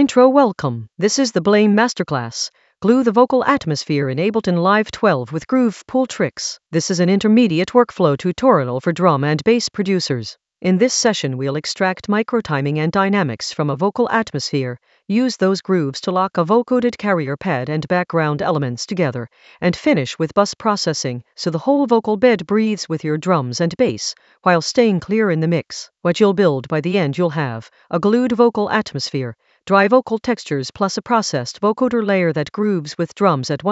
Intro. Welcome. This is the Blame Masterclass. Glue the vocal atmosphere in Ableton Live 12 with Groove Pool Tricks. This is an intermediate workflow tutorial for drum and bass producers. In this session we'll extract microtiming and dynamics from a vocal atmosphere, use those grooves to lock a vocoded carrier pad and background elements together, and finish with bus processing so the whole vocal bed breathes with your drums and bass, while staying clear in the mix. What you'll build by the end, you'll have a glued vocal atmosphere, dry vocal textures plus a processed vocoder layer that grooves with drums at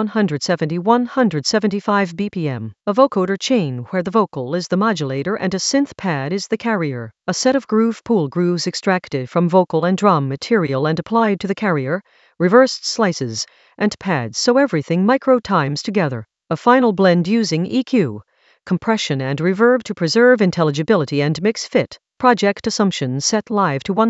170-175 BPM, a vocoder chain where the vocal is the modulator and a synth pad is the carrier, a set of Groove Pool grooves extracted from vocal and drum material and applied to the carrier, reversed slices, and pads so everything micro-times together, a final blend using EQ, compression and reverb to preserve intelligibility and mix fit. Project assumptions set live to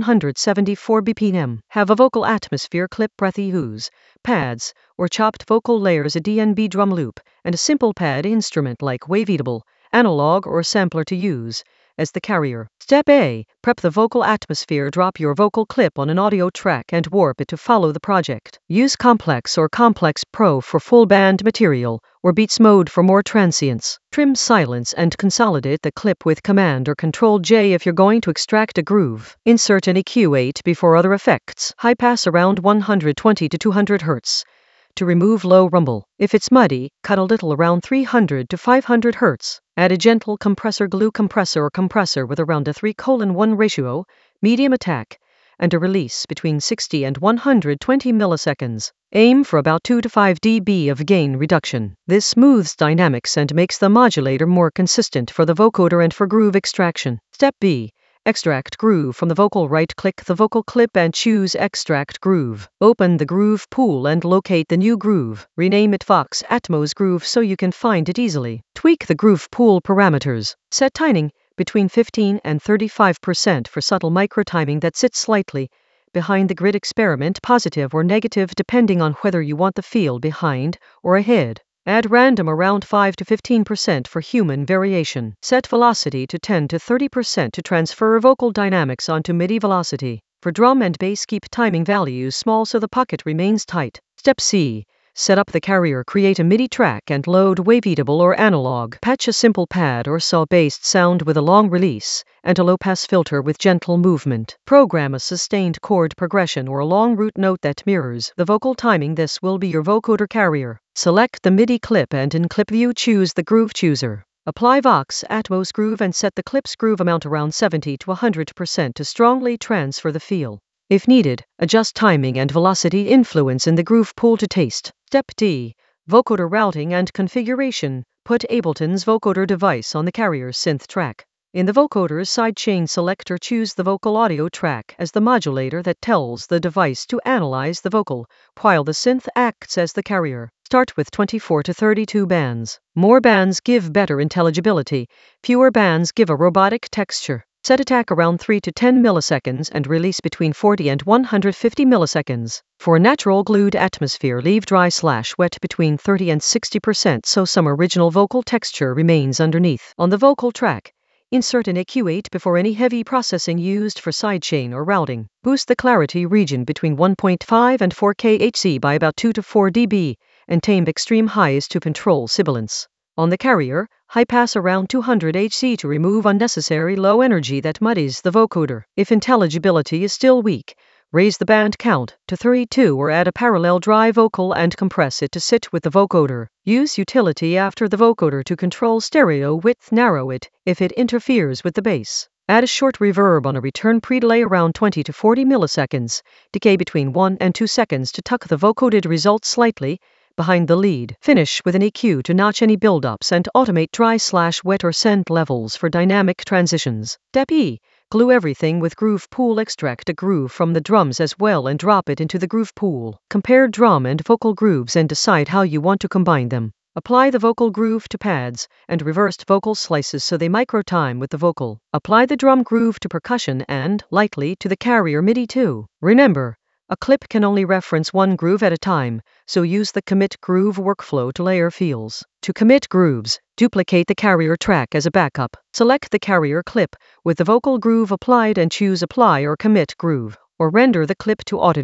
174 BPM. Have a vocal atmosphere clip breathy ooze, pads, or chopped vocal layers, a DNB drum loop, and a simple pad instrument like waveable, analog or sampler to use as the carrier. Step A. Prep the vocal atmosphere. Drop your vocal clip on an audio track and warp it to follow the project. Use Complex or Complex Pro for full band material, or Beats Mode for more transients. Trim, silence, and consolidate the clip with Command or Control-J if you're going to extract a groove. Insert an EQ8 before other effects. High pass around 120 to 200 Hz. To remove low rumble. If it's muddy, cut a little around 300 to 500 Hz. Add a gentle compressor, glue compressor or compressor with around a 3:1 ratio, medium attack, and a release between 60 and 120 milliseconds. Aim for about 2 to 5 dB of gain reduction. This smooths dynamics and makes the modulator more consistent for the vocoder and for groove extraction. Step B. Extract groove from the vocal. Right-click the vocal clip and choose Extract Groove. Open the Groove Pool and locate the new groove. Rename it Vox Atmos Groove so you can find it easily. Tweak the Groove Pool parameters. Set timing between 15 and 35% for subtle microtiming that sits slightly behind the grid. Experiment positive or negative depending on whether you want the feel behind or ahead. Add random around 5 to 15% for human variation. Set velocity to 10 to 30% to transfer vocal dynamics onto MIDI velocity. For drum and bass, keep timing values small so the pocket remains tight. Step C. Set up the carrier. Create a MIDI track and load waveable or analog. Patch a simple pad or saw-based sound with a long release and a low-pass filter with gentle movement. Program a sustained chord progression or a long root note that mirrors the vocal timing. This will be your vocoder carrier. Select the MIDI clip and in Clip View choose the Groove Chooser. Apply Vox Atmos Groove and set the clip's groove amount around 70 to 100% to strongly transfer the feel. If needed, adjust timing and velocity influence in the Groove Pool to taste. Step D. Vocoder routing and configuration. Put Ableton's vocoder device on the carrier's synth track. In the vocoder's sidechain selector, choose the vocal audio track as the modulator that tells the device to analyze the vocal, while the synth acts as the carrier. Start with 24 to 32 bands. More bands give better intelligibility, fewer bands give a robotic texture. Set attack around 3 to 10 milliseconds and release between 40 and 150 milliseconds. For a natural glued atmosphere, leave dry/wet between 30 and 60% so some original vocal texture remains underneath. On the vocal track, insert an EQ8 before any heavy processing used for sidechain or routing. Boost the clarity region between 1.5 and 4K Hz by about 2 to 4 dB, and tame extreme highs to control sibilance. On the carrier, high pass around 200 Hz to remove unnecessary low energy that muddies the vocoder. If intelligibility is still weak, raise the band count to 32 or add a parallel dry vocal and compress it to sit with the vocoder. Use utility after the vocoder to control stereo width. Narrow it if it interferes with the bass. Add a short reverb on a return pre-delay around 20 to 40 milliseconds. Decay between 1 and 2 seconds to tuck the vocoded result slightly behind the lead. Finish with an EQ to notch any buildups and automate dry/wet or scent levels for dynamic transitions. Step E. Glue everything with Groove Pool. Extract a groove from the drums as well and drop it into the Groove Pool. Compare drum and vocal grooves and decide how you want to combine them. Apply the vocal groove to pads and reversed vocal slices so they microtime with the vocal. Apply the drum groove to percussion and, likely, to the carrier MIDI too. Remember, a clip can only reference one groove at a time, so use the Commit Groove workflow to layer feels. To commit grooves, duplicate the carrier track as a backup. Select the carrier clip with the vocal groove applied and choose Apply or Commit Groove, or render the clip to Autodo.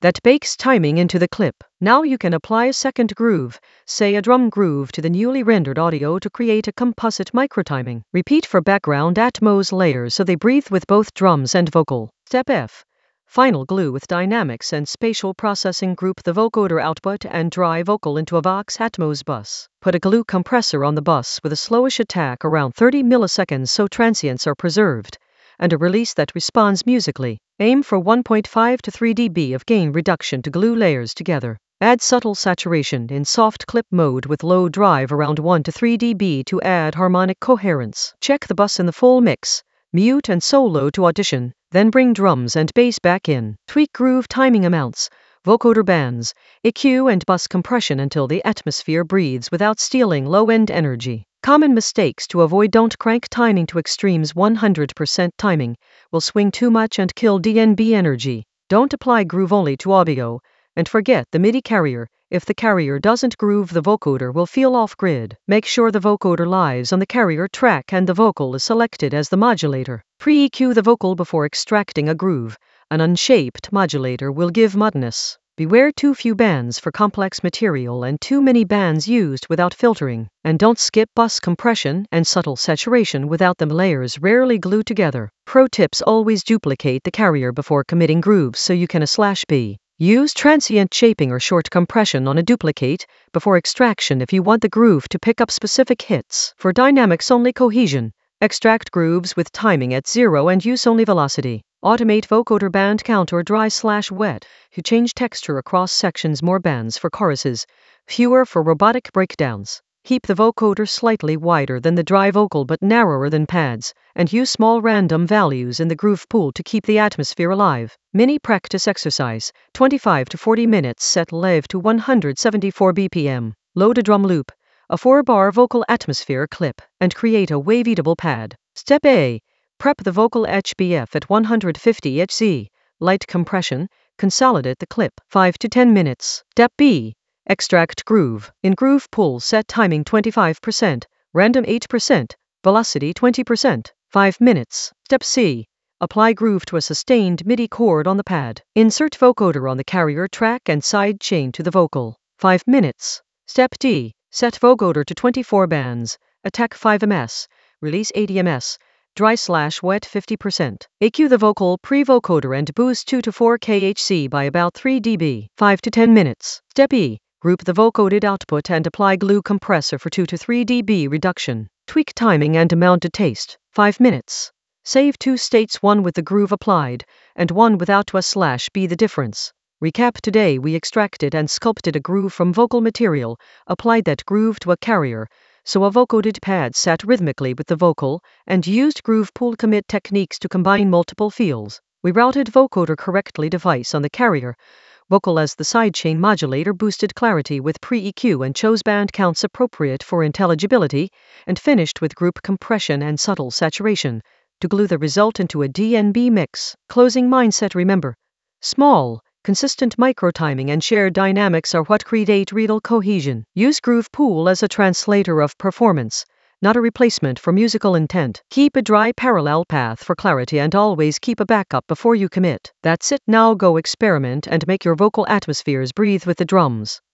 that bakes timing into the clip. Now you can apply a second groove, say a drum groove, to the newly rendered audio to create a composite microtiming. Repeat for background Atmos layers so they breathe with both drums and vocal. Step F. Final glue with dynamics and spatial processing. Group the vocoder output and dry vocal into a Vox Atmos bus. Put a glue compressor on the bus with a slowish attack around 30 milliseconds so transients are preserved, and a release that responds musically. Aim for 1.5 to 3 dB of gain reduction to glue layers together. Add subtle saturation in soft clip mode with low drive around 1 to 3 dB to add harmonic coherence. Check the bus in the full mix. Mute and solo to audition, then bring drums and bass back in. Tweak groove timing amounts, vocoder bands, EQ and bus compression until the atmosphere breathes without stealing low-end energy. Common mistakes to avoid: don't crank timing to extremes. 100% timing will swing too much and kill DNB energy. Don't apply groove only to audio, and forget the MIDI carrier. If the carrier doesn't groove, the vocoder will feel off-grid. Make sure the vocoder lies on the carrier track and the vocal is selected as the modulator. Pre-EQ the vocal before extracting a groove. An unshaped modulator will give muddiness. Beware too few bands for complex material and too many bands used without filtering. And don't skip bus compression and subtle saturation. Without them, layers rarely glue together. Pro tips: always duplicate the carrier before committing grooves so you can A/B. Use transient shaping or short compression on a duplicate before extraction if you want the groove to pick up specific hits. For dynamics only cohesion, extract grooves with timing at 0 and use only velocity. Automate vocoder band count or dry/wet. You change texture across sections. More bands for choruses, fewer for robotic breakdowns. Keep the vocoder slightly wider than the dry vocal but narrower than pads, and use small random values in the groove pool to keep the atmosphere alive. Mini practice exercise, 25 to 40 minutes. Set live to 174 BPM. Load a drum loop, a 4-bar vocal atmosphere clip, and create a wave editable pad. Step A. Prep the vocal HBF at 150 Hz. Light compression, consolidate the clip. 5 to 10 minutes. Step B. Extract groove. In groove pool, set timing 25%, random 8%, velocity 20%. 5 minutes. Step C. Apply groove to a sustained MIDI chord on the pad. Insert vocoder on the carrier track and side chain to the vocal. 5 minutes. Step D. Set vocoder to 24 bands. Attack 5 ms. Release 80 ms. Dry/wet 50%. EQ the vocal pre-vocoder and boost 2 to 4 kHz by about 3 dB. 5 to 10 minutes. Step E. Group the vocoded output and apply glue compressor for 2 to 3 dB reduction. Tweak timing and amount to taste. 5 minutes. Save 2 states, one with the groove applied, and one without to A/B the difference. Recap: today we extracted and sculpted a groove from vocal material, applied that groove to a carrier, so a vocoded pad sat rhythmically with the vocal, and used groove pool commit techniques to combine multiple feels. We routed vocoder correctly, device on the carrier, vocal as the sidechain modulator, boosted clarity with pre-EQ and chose band counts appropriate for intelligibility, and finished with group compression and subtle saturation to glue the result into a DNB mix. Closing mindset: remember, small, consistent microtiming and shared dynamics are what create real cohesion. Use groove pool as a translator of performance, not a replacement for musical intent. Keep a dry parallel path for clarity and always keep a backup before you commit. That's it. Now go experiment and make your vocal atmospheres breathe with the drums.